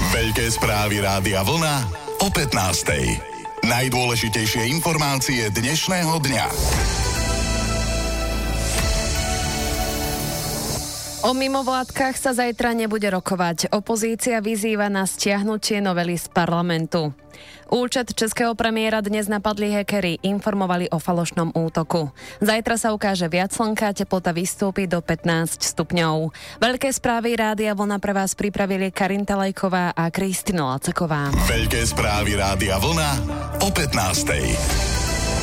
Veľké správy Rádia Vlna o 15:00. Najdôležitejšie informácie dnešného dňa. O mimovládkach sa zajtra nebude rokovať. Opozícia vyzýva na stiahnutie novely z parlamentu. Účet českého premiéra dnes napadli hackeri, informovali o falošnom útoku. Zajtra sa ukáže viac slnka, teplota vystúpi do 15 stupňov. Veľké správy Rádia Vlna pre vás pripravili Karin Talajková a Kristina Lacaková. Veľké správy Rádia Vlna o 15:00.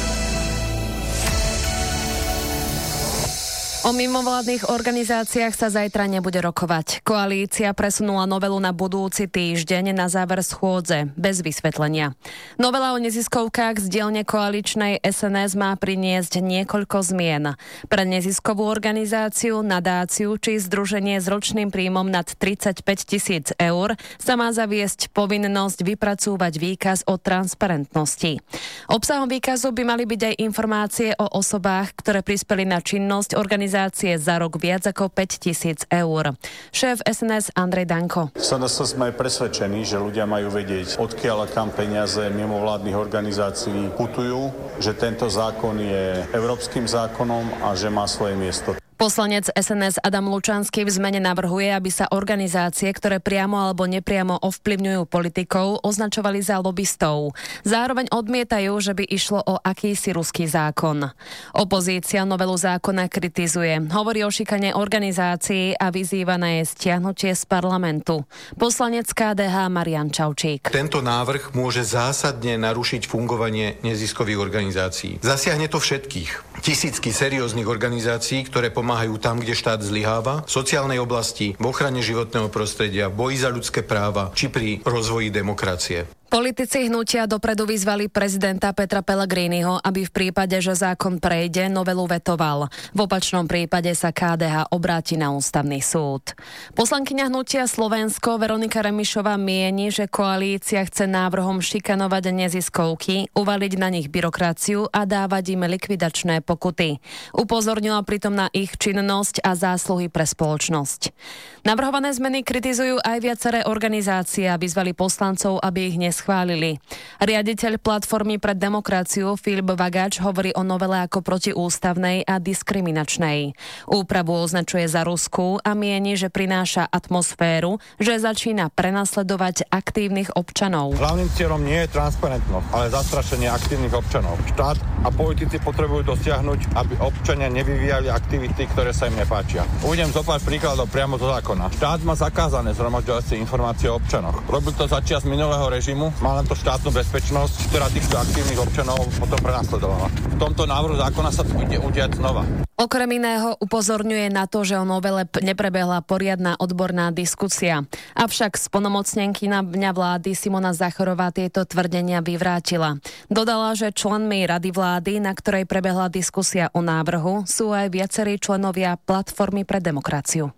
O mimovládnych organizáciách sa zajtra nebude rokovať. Koalícia presunula novelu na budúci týždeň na záver schôdze, bez vysvetlenia. Novela o neziskovkách z dielne koaličnej SNS má priniesť niekoľko zmien. Pre neziskovú organizáciu, nadáciu či združenie s ročným príjmom nad 35 000 eur sa má zaviesť povinnosť vypracúvať výkaz o transparentnosti. Obsahom výkazu by mali byť aj informácie o osobách, ktoré prispeli na činnosť organizácie za rok viac ako 5 000 eur. Šéf SNS Andrej Danko. SNS sme presvedčení, že ľudia majú vedieť, odkiaľ a kam peniaze mimovládnych organizácií putujú, že tento zákon je európskym zákonom a že má svoje miesto. Poslanec SNS Adam Lučanský v zmene navrhuje, aby sa organizácie, ktoré priamo alebo nepriamo ovplyvňujú politikov, označovali za lobistov. Zároveň odmietajú, že by išlo o akýsi ruský zákon. Opozícia novelu zákona kritizuje. Hovorí o šikane organizácií a vyzýva na jej stiahnutie z parlamentu. Poslanec KDH Marian Čaučík. Tento návrh môže zásadne narušiť fungovanie neziskových organizácií. Zasiahne to všetkých. Tisícky serióznych organizácií, ktoré pomáhajú tam, kde štát zlyháva, v sociálnej oblasti, v ochrane životného prostredia, v boji za ľudské práva či pri rozvoji demokracie. Politici hnutia dopredu vyzvali prezidenta Petra Pellegriniho, aby v prípade, že zákon prejde, novelu vetoval. V opačnom prípade sa KDH obráti na ústavný súd. Poslankyňa hnutia Slovensko Veronika Remišová mieni, že koalícia chce návrhom šikanovať neziskovky, uvaliť na nich byrokraciu a dávať im likvidačné pokuty. Upozornila pritom na ich činnosť a zásluhy pre spoločnosť. Navrhované zmeny kritizujú aj viaceré organizácie a vyzvali poslancov, aby ich schválili. Riaditeľ Platformy pre demokraciu Filip Vagač hovorí o novele ako protiústavnej a diskriminačnej. Úpravu označuje za ruskú a mieni, že prináša atmosféru, že začína prenasledovať aktívnych občanov. Hlavným cieľom nie je transparentnosť, ale zastrašenie aktívnych občanov. Štát a politici potrebujú dosiahnuť, aby občania nevyvíjali aktivity, ktoré sa im nepáčia. Uvediem zopár príkladov priamo zo zákona. Štát má zakázané zhromažďovať si informácie o občanoch. Robil to za čias minulého režimu. Má len to štátnu bezpečnosť, ktorá týchto aktívnych občanov potom prenasledovala. V tomto návrhu zákona sa to bude udiať znova. Okrem iného upozorňuje na to, že o novele neprebehla poriadna odborná diskusia. Avšak splnomocnenkyňa vlády Simona Záchorová tieto tvrdenia vyvrátila. Dodala, že členmi Rady vlády, na ktorej prebehla diskusia o návrhu, sú aj viacerí členovia Platformy pre demokraciu.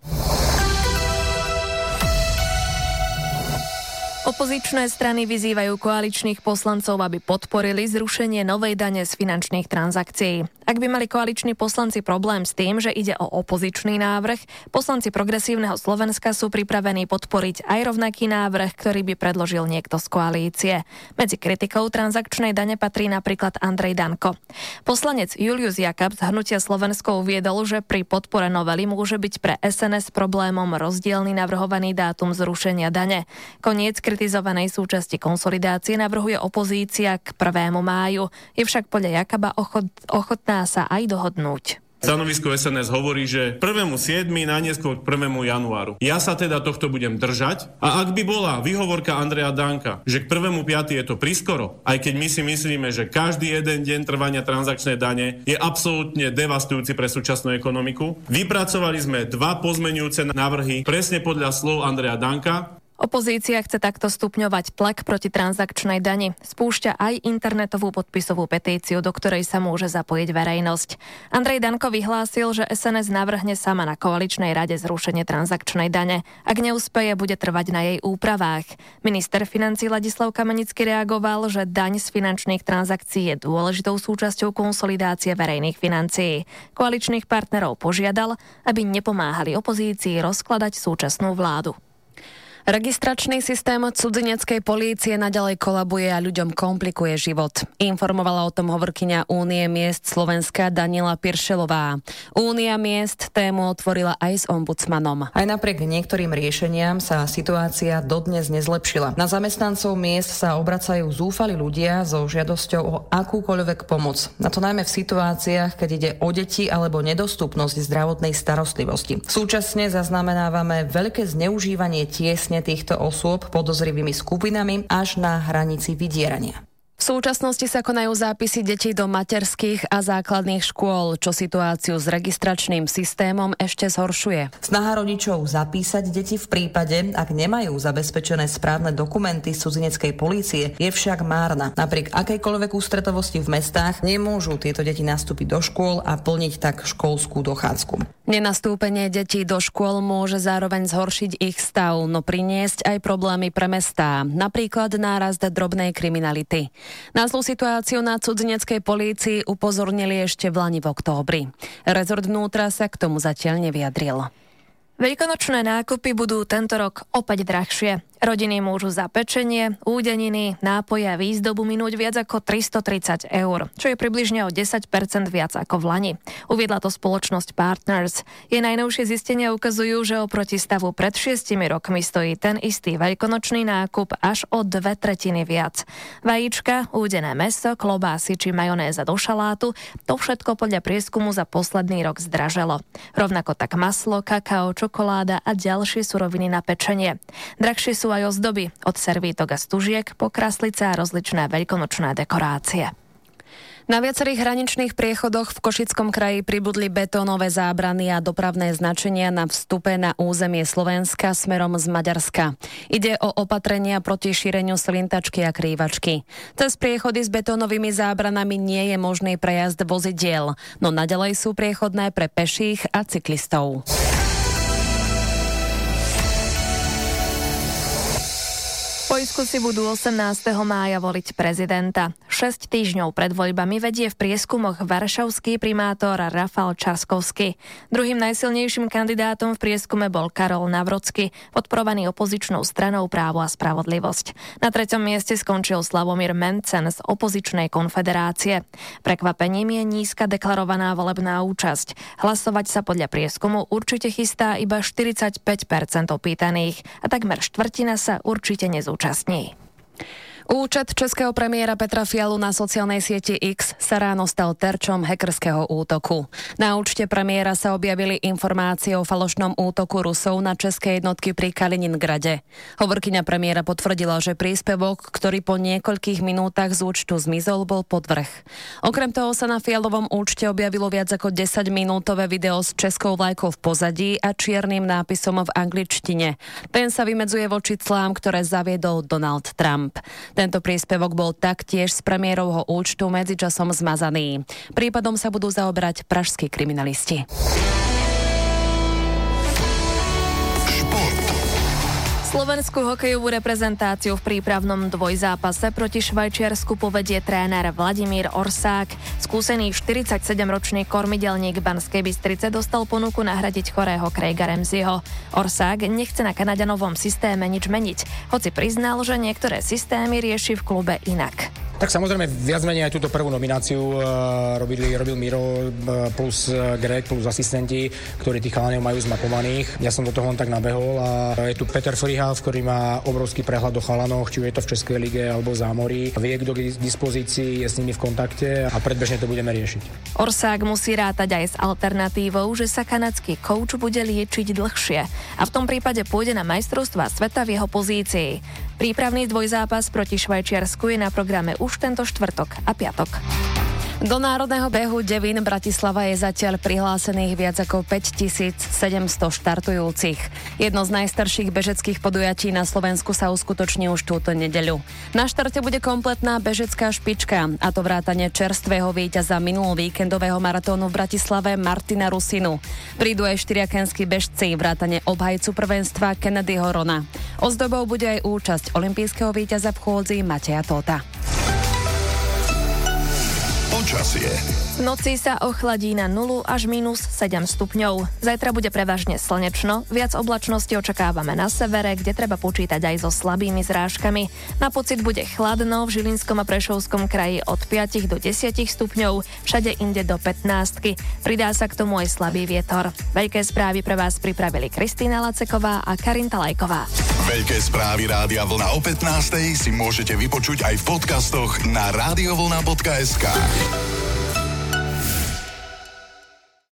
Opozičné strany vyzývajú koaličných poslancov, aby podporili zrušenie novej dane z finančných transakcií. Ak by mali koaliční poslanci problém s tým, že ide o opozičný návrh, poslanci Progresívneho Slovenska sú pripravení podporiť aj rovnaký návrh, ktorý by predložil niekto z koalície. Medzi kritikou transakčnej dane patrí napríklad Andrej Danko. Poslanec Julius Jakab z hnutia Slovensko uviedol, že pri podpore novely môže byť pre SNS problémom rozdielny navrhovaný dátum zrušenia dane. Koniec kritizovanej súčasti konsolidácie navrhuje opozícia k 1. máju. Je však podľa Jakaba ochotná sa aj dohodnúť. Stanovisko SNS hovorí, že 1.7. najneskôr k 1. januáru. Ja sa teda tohto budem držať a ak by bola výhovorka Andreja Danka, že k 1.5. je to priskoro, aj keď my si myslíme, že každý jeden deň trvania transakčnej dane je absolútne devastujúci pre súčasnú ekonomiku, vypracovali sme 2 pozmeňujúce návrhy presne podľa slov Andreja Danka. Opozícia chce takto stupňovať tlak proti transakčnej dani. Spúšťa aj internetovú podpisovú petíciu, do ktorej sa môže zapojiť verejnosť. Andrej Danko vyhlásil, že SNS navrhne sama na koaličnej rade zrušenie transakčnej dane. Ak neúspeje, bude trvať na jej úpravách. Minister financií Ladislav Kamenický reagoval, že daň z finančných transakcií je dôležitou súčasťou konsolidácie verejných financií. Koaličných partnerov požiadal, aby nepomáhali opozícii rozkladať súčasnú vládu. Registračný systém cudzineckej polície naďalej kolabuje a ľuďom komplikuje život. Informovala o tom hovorkyňa Únie miest Slovenska Daniela Piršelová. Únia miest tému otvorila aj s ombudsmanom. Aj napriek niektorým riešeniam sa situácia dodnes nezlepšila. Na zamestnancov miest sa obracajú zúfali ľudia so žiadosťou o akúkoľvek pomoc. Na to najmä v situáciách, keď ide o deti alebo nedostupnosť zdravotnej starostlivosti. Súčasne zaznamenávame veľké zneužívanie tiesne týchto osôb podozrivými skupinami až na hranici vydierania. V súčasnosti sa konajú zápisy detí do materských a základných škôl, čo situáciu s registračným systémom ešte zhoršuje. Snaha rodičov zapísať deti v prípade, ak nemajú zabezpečené správne dokumenty z cudzineckej polície, je však márna. Napriek akejkoľvek ústretovosti v mestách nemôžu tieto deti nastúpiť do škôl a plniť tak školskú dochádzku. Nenastúpenie detí do škôl môže zároveň zhoršiť ich stav, no priniesť aj problémy pre mestá, napríklad nárast drobnej kriminality. Na zlú situáciu na cudzineckej polícii upozornili ešte vlani v októbri. Rezort vnútra sa k tomu zatiaľ nevyjadril. Veľkonočné nákupy budú tento rok opäť drahšie. Rodiny môžu za pečenie, údeniny, nápoje a výzdobu minúť viac ako 330 eur, čo je približne o 10% viac ako v lani. Uviedla to spoločnosť Partners. Jej najnovšie zistenia ukazujú, že oproti stavu pred 6 rokmi stojí ten istý veľkonočný nákup až o 2/3 viac. Vajíčka, údené mäso, klobásy či majonéza do šalátu, to všetko podľa prieskumu za posledný rok zdraželo. Rovnako tak maslo, kakao, čokoláda a ďalšie suroviny na pečenie. Drahšie sú aj ozdoby, od servítok a stužiek po kraslice a rozličné veľkonočné dekorácie. Na viacerých hraničných priechodoch v Košickom kraji pribudli betónové zábrany a dopravné značenia na vstupe na územie Slovenska smerom z Maďarska. Ide o opatrenia proti šíreniu slintačky a krývačky. Cez priechody s betónovými zábranami nie je možný prejazd vozidiel, no naďalej sú priechodné pre peších a cyklistov. V Poľsku si budú 18. mája voliť prezidenta. 6 týždňov pred voľbami vedie v prieskumoch varšavský primátor Rafał Trzaskowski. Druhým najsilnejším kandidátom v prieskume bol Karol Nawrocki, podporovaný opozičnou stranou Právo a spravodlivosť. Na 3. mieste skončil Sławomir Mencen z opozičnej konfederácie. Prekvapením je nízka deklarovaná volebná účasť. Hlasovať sa podľa prieskumu určite chystá iba 45% opýtaných a takmer štvrtina sa určite nezúčastní. Účet českého premiéra Petra Fialu na sociálnej sieti X sa ráno stal terčom hackerského útoku. Na účte premiéra sa objavili informácie o falošnom útoku Rusov na české jednotky pri Kaliningrade. Hovorkyňa premiéra potvrdila, že príspevok, ktorý po niekoľkých minútach z účtu zmizol, bol podvrh. Okrem toho sa na Fialovom účte objavilo viac ako 10-minútové video s českou vlajkou v pozadí a čiernym nápisom v angličtine. Ten sa vymedzuje voči clám, ktoré zaviedol Donald Trump. Tento príspevok bol taktiež z premiérovho účtu medzičasom zmazaný. Prípadom sa budú zaoberať pražskí kriminalisti. Slovenskú hokejovú reprezentáciu v prípravnom dvojzápase proti Švajčiarsku povedie tréner Vladimír Orsák. Skúsený 47-ročný kormidelník Banskej Bystrice dostal ponuku nahradiť chorého Craiga Ramseyho. Orsák nechce na Kanaďanovom systéme nič meniť, hoci priznal, že niektoré systémy rieši v klube inak. Tak samozrejme, viac menej aj túto prvú nomináciu robil Miro plus Greg plus asistenti, ktorí tých chalanov majú zmapovaných. Ja som do toho len tak nabehol a je tu Peter Frihal, ktorý má obrovský prehľad o chalanoch, či je to v Českej lige alebo v zámorí. Vie, kto k dispozícii, je s nimi v kontakte a predbežne to budeme riešiť. Orsák musí rátať aj s alternatívou, že sa kanadský coach bude liečiť dlhšie a v tom prípade pôjde na majstrovstvá sveta v jeho pozícii. Prípravný dvojzápas proti Švajčiarsku je na programe už tento štvrtok a piatok. Do národného behu Devín Bratislava je zatiaľ prihlásených viac ako 5700 štartujúcich. Jedno z najstarších bežeckých podujatí na Slovensku sa uskutoční už túto nedeľu. Na štarte bude kompletná bežecká špička, a to vrátane čerstvého víťaza minulóvíkendového maratónu v Bratislave Martina Rusinu. Prídu aj štyriakenskí bežci, vrátane obhajcu prvenstva Kennedyho Rona. Ozdobou bude aj účasť olympijského víťaza v chôdzi Mateja Tóta. Počasie. V noci sa ochladí na 0 až -7 stupňov. Zajtra bude prevažne slnečno, viac oblačnosti očakávame na severe, kde treba počítať aj so slabými zrážkami. Na pocit bude chladno, v Žilinskom a Prešovskom kraji od 5 do 10 stupňov, všade inde do 15. Pridá sa k tomu aj slabý vietor. Veľké správy pre vás pripravili Kristýna Laceková a Karinta Lajková. Veľké správy Rádia Vlna o 15:00 si môžete vypočuť aj v podcastoch na radiovlna.sk.